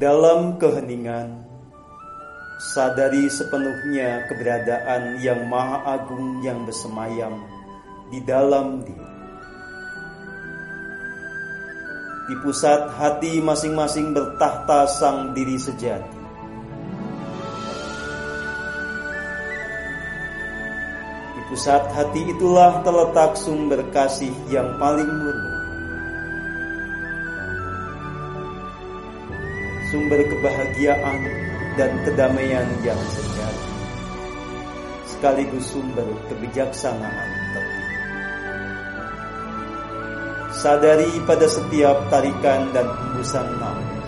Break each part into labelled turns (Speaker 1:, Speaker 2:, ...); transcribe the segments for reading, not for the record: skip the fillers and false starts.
Speaker 1: Dalam keheningan, sadari sepenuhnya keberadaan yang Maha Agung yang bersemayam di dalam diri. Di pusat hati masing-masing bertahta sang diri sejati. Di pusat hati itulah terletak sumber kasih yang paling murni, sumber kebahagiaan dan kedamaian yang sejati, sekaligus sumber kebijaksanaan tertinggi. Sadari pada setiap tarikan dan hembusan nafas,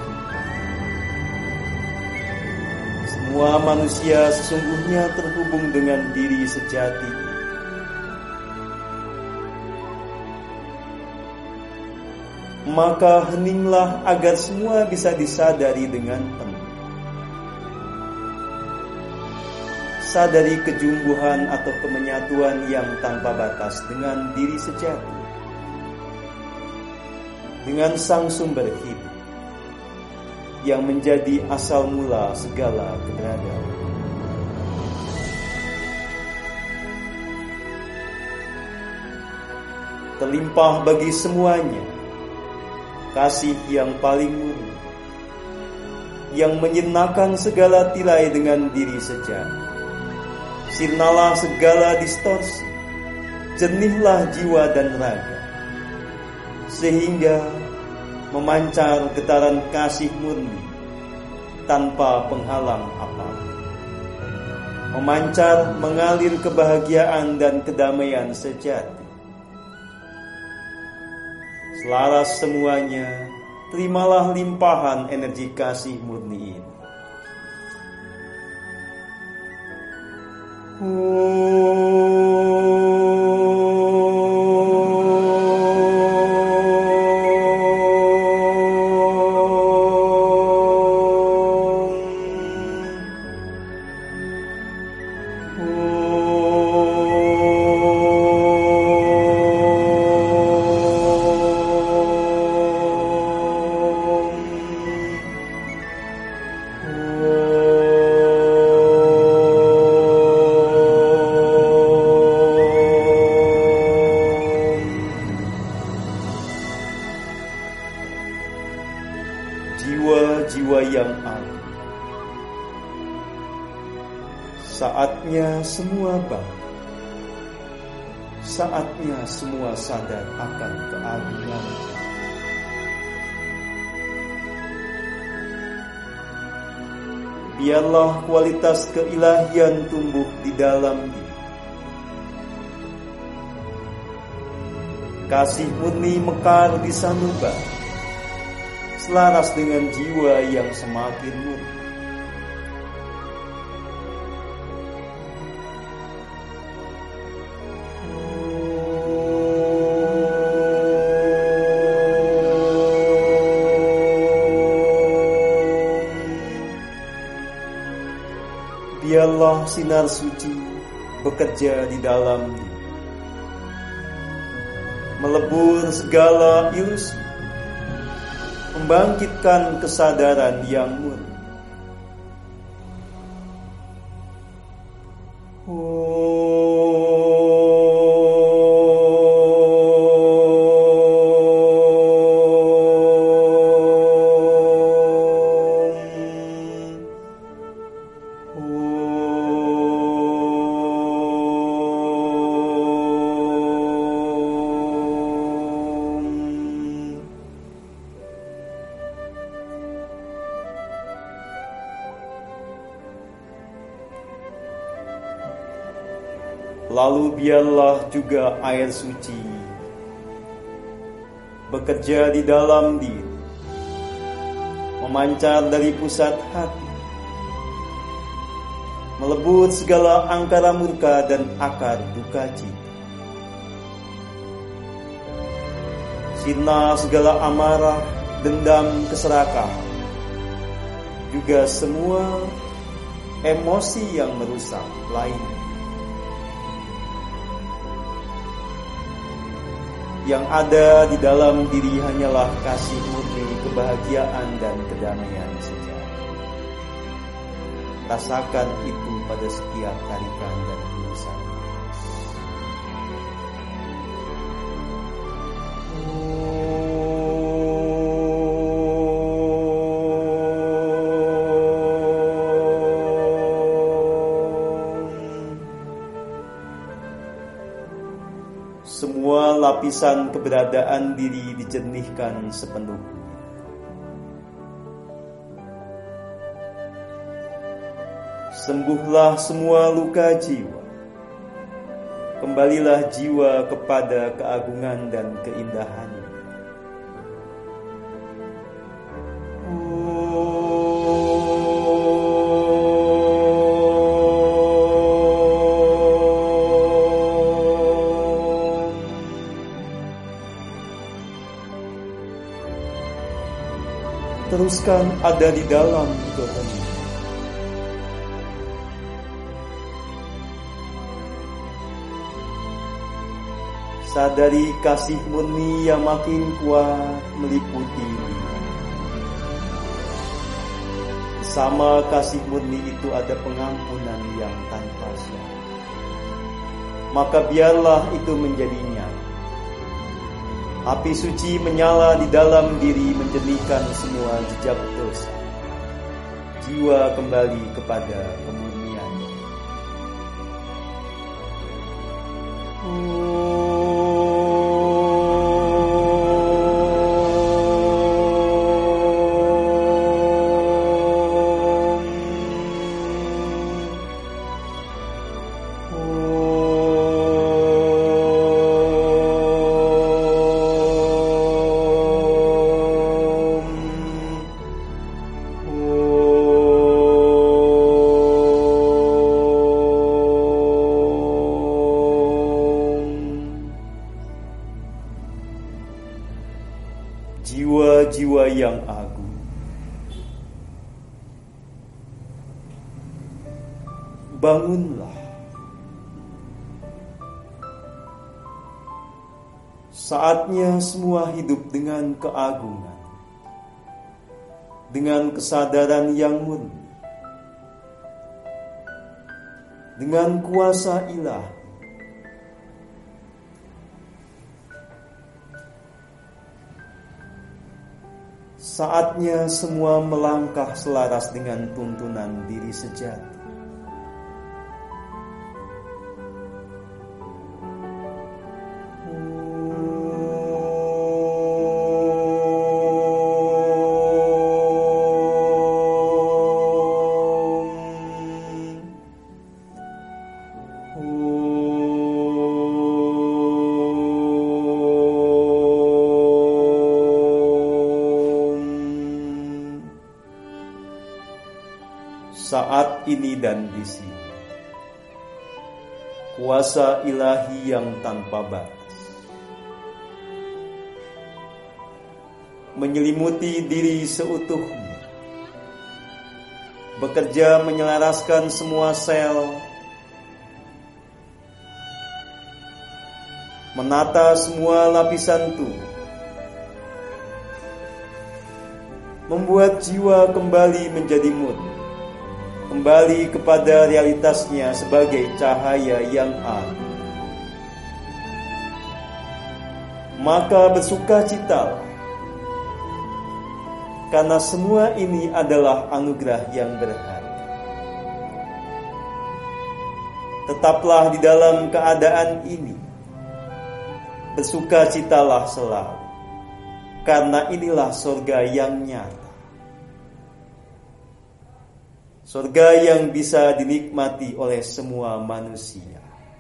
Speaker 1: semua manusia sesungguhnya terhubung dengan diri sejati. Maka heninglah agar semua bisa disadari dengan penuh. Sadari kejumbuhan atau kemenyatuan yang tanpa batas dengan diri sejati, dengan sang sumber hidup yang menjadi asal mula segala keberadaan. Terlimpah bagi semuanya kasih yang paling murni, yang menyenangkan segala tirai dengan diri sejati. Sirnalah segala distorsi, jernihlah jiwa dan raga, sehingga memancar getaran kasih murni tanpa penghalang apapun. Memancar, mengalir kebahagiaan dan kedamaian sejati. Selaras semuanya, terimalah limpahan energi kasih murni ini. Jiwa-jiwa yang agung, saatnya semua bangkit, saatnya semua sadar akan keagungan. Biarlah kualitas keilahian tumbuh di dalam diri. Kasih murni mekar di sanubari, selaras dengan jiwa yang semakin murni. Biarlah sinar suci bekerja di dalam diri, melebur segala ilusi, membangkitkan kesadaran yang murni. Lalu biarlah juga air suci bekerja di dalam diri, memancar dari pusat hati, melebur segala angkara murka dan akar duka cita, sirna segala amarah, dendam, keserakahan, juga semua emosi yang merusak lainnya. Yang ada di dalam diri hanyalah kasih murni, kebahagiaan dan kedamaian saja. Rasakan itu pada setiap tarikan dan hembusan. Semua lapisan keberadaan diri dijernihkan sepenuhnya. Sembuhlah semua luka jiwa. Kembalilah jiwa kepada keagungan dan keindahannya. Teruskan ada di dalam keheningan. Sadari kasih murni yang makin kuat meliputi diri. Bersama kasih murni itu ada pengampunan yang tanpa syarat. Maka biarlah itu menjadi nyata. Api suci menyala di dalam diri menjernihkan semua jejak dosa. Jiwa kembali kepada kemurnian. Jiwa-jiwa yang agung, bangunlah. Saatnya semua hidup dengan keagungan, dengan kesadaran yang murni, dengan kuasa ilahi. Saatnya semua melangkah selaras dengan tuntunan diri sejati. Saat ini dan di sini, kuasa ilahi yang tanpa batas menyelimuti diri seutuhnya, bekerja menyelaraskan semua sel, menata semua lapisan tubuh, membuat jiwa kembali menjadi murni, kembali kepada realitasnya sebagai cahaya yang agung. Maka bersukacitalah, karena semua ini adalah anugerah yang berharga. Tetaplah di dalam keadaan ini, bersukacitalah selalu, karena inilah surga yang nyata. Surga yang bisa dinikmati oleh semua manusia,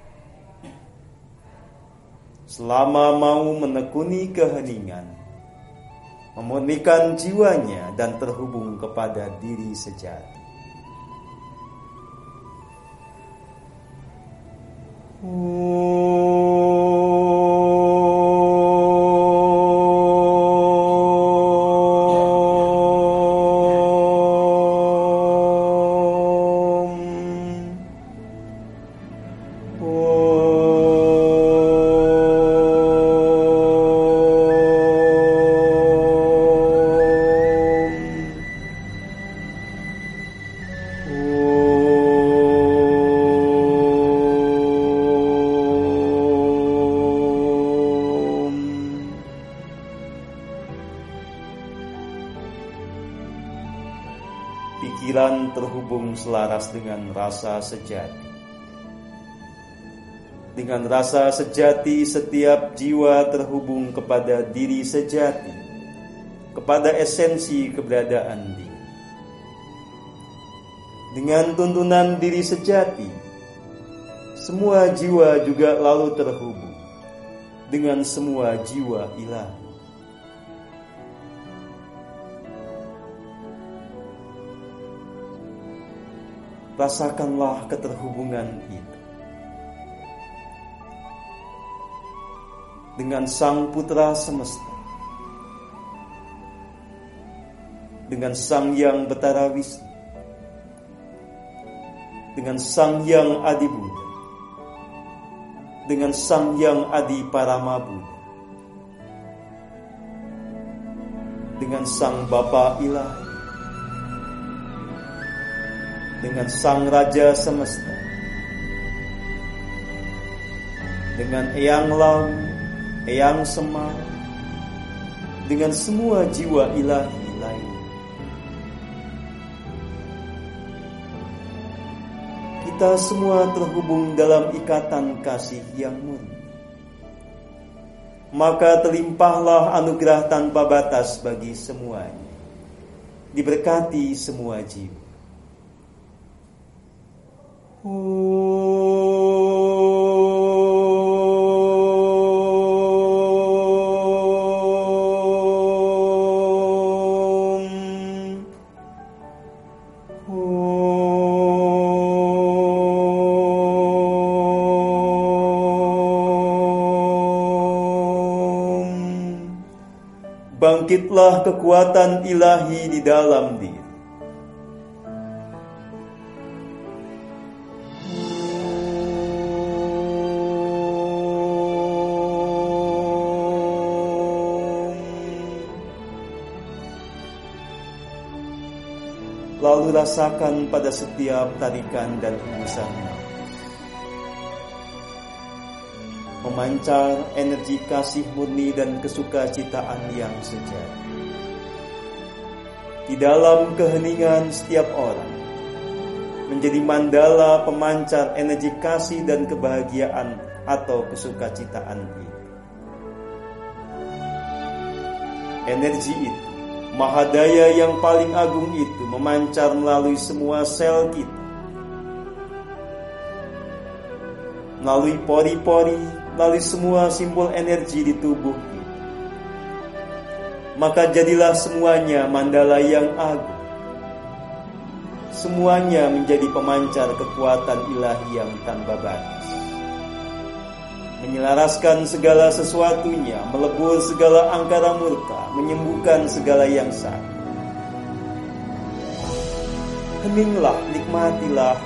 Speaker 1: selama mau menekuni keheningan, memurnikan jiwanya dan terhubung kepada diri sejati. pikiran terhubung selaras dengan rasa sejati. Dengan rasa sejati, setiap jiwa terhubung kepada diri sejati, kepada esensi keberadaan diri. Dengan tuntunan diri sejati, semua jiwa juga lalu terhubung dengan semua jiwa ilahi. Rasakanlah keterhubungan itu dengan Sang Putra Semesta, dengan Sang Yang Betara Wisnu, dengan Sang Yang Adi Buddha, dengan Sang Yang Adi Parama Buddha, dengan Sang Bapa Ilahi, dengan Sang Raja Semesta, dengan Eyang Laut, Eyang Semar, dengan semua jiwa ilahi lain. Kita semua terhubung dalam ikatan kasih yang murni. Maka terlimpahlah anugerah tanpa batas bagi semuanya. Diberkati semua jiwa. Bangkitlah kekuatan ilahi di dalam diri. Lalu rasakan pada setiap tarikan dan hembusan memancar energi kasih murni dan kesukacitaan yang sejati. Di dalam keheningan setiap orang menjadi mandala pemancar energi kasih dan kebahagiaan atau kesukacitaan ini. Energi itu, mahadaya yang paling agung itu memancar melalui semua sel kita, melalui pori-pori, melalui semua simbol energi di tubuh kita. Maka jadilah semuanya mandala yang agung. Semuanya menjadi pemancar kekuatan ilahi yang tanpa batas, menyelaraskan segala sesuatunya, melebur segala angkara murka, menyembuhkan segala yang sakit. Heninglah, nikmatilah,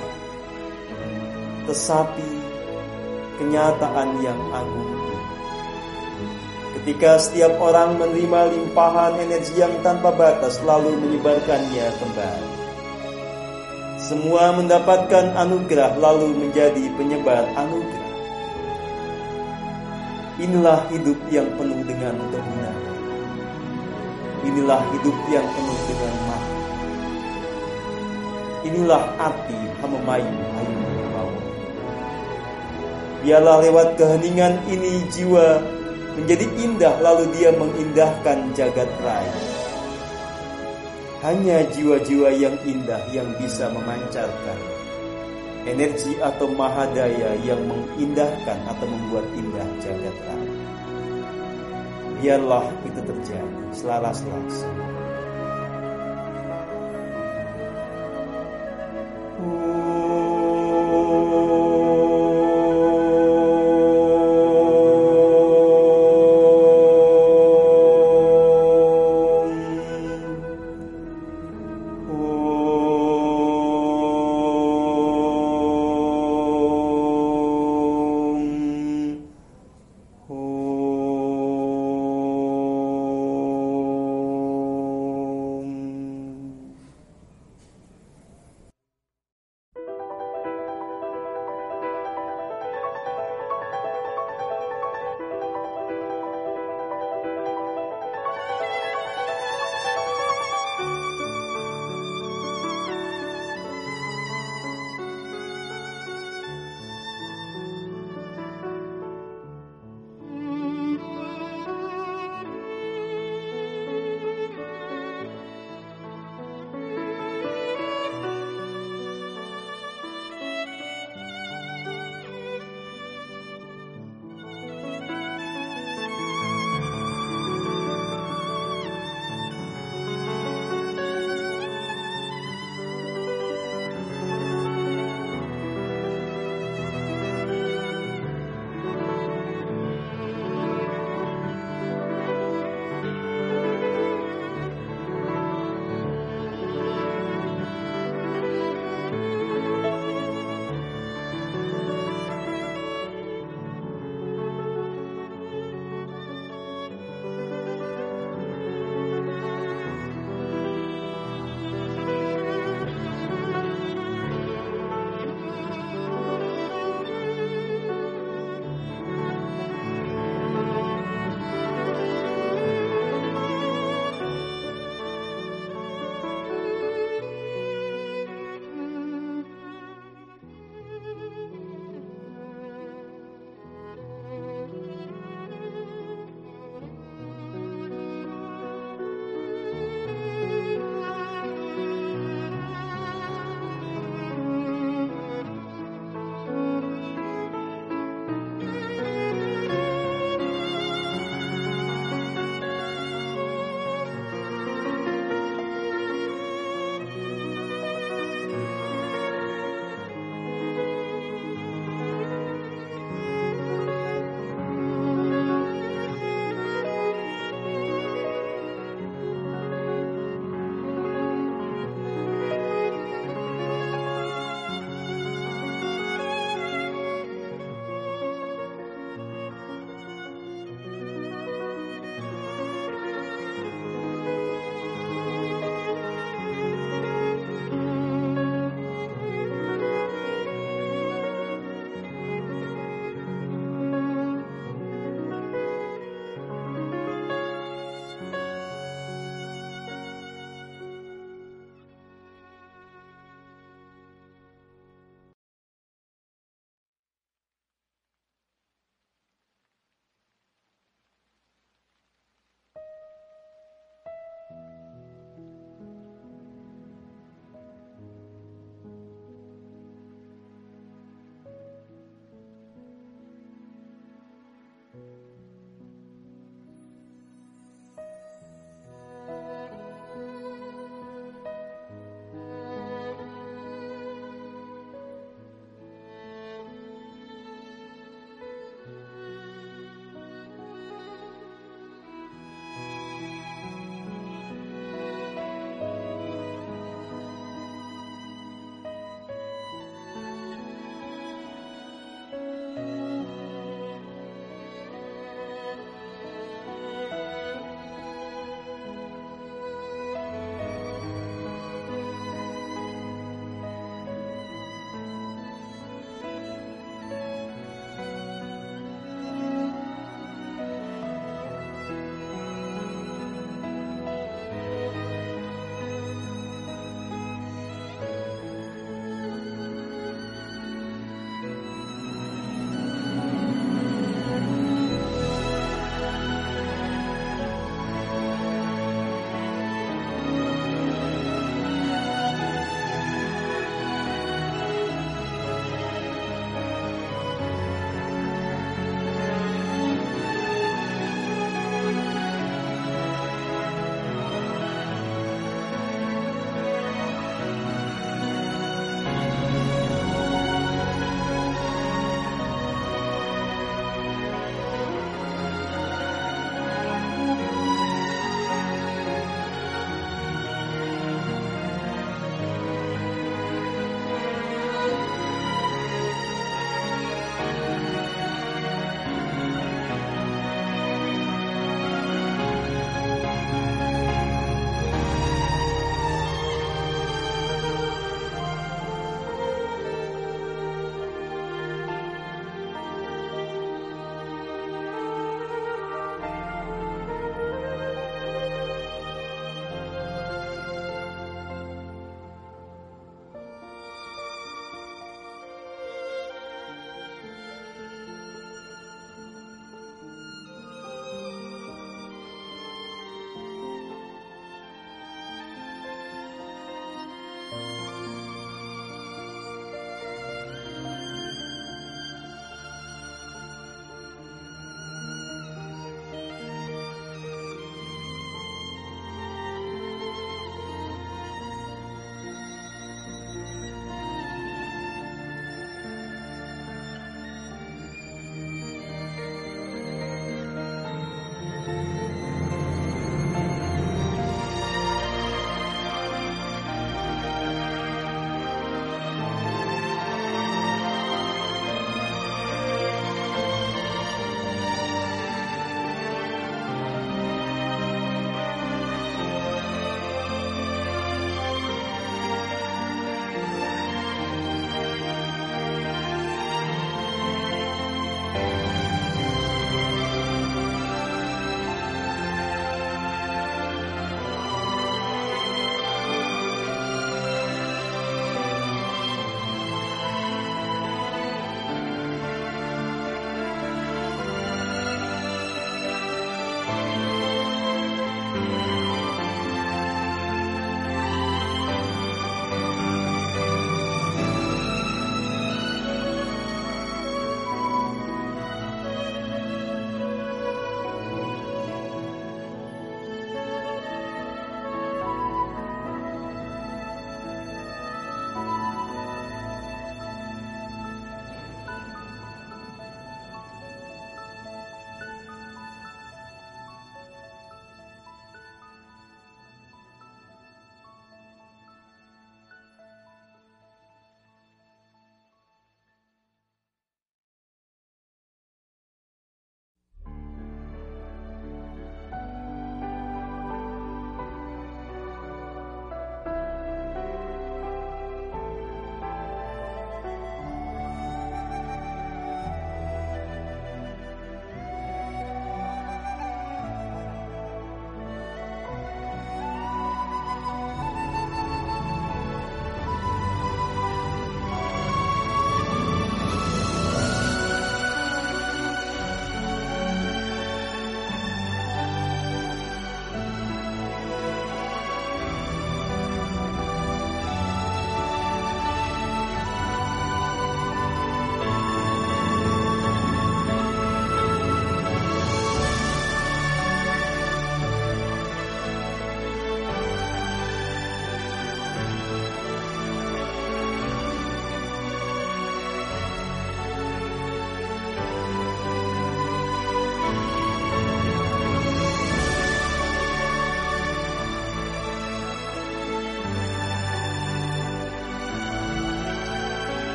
Speaker 1: resapi kenyataan yang agung ini. Ketika setiap orang menerima limpahan energi yang tanpa batas lalu menyebarkannya kembali. Semua mendapatkan anugerah lalu menjadi penyebar anugerah. Inilah hidup yang penuh dengan kegunaan. Inilah hidup yang penuh dengan makna. Inilah arti Hamemayu Ayu. Biarlah lewat keheningan ini jiwa menjadi indah, lalu dia mengindahkan jagat raya. Hanya jiwa-jiwa yang indah yang bisa memancarkan energi atau mahadaya yang mengindahkan atau membuat indah jagat raya. Biarlah itu terjadi, selaras-laras.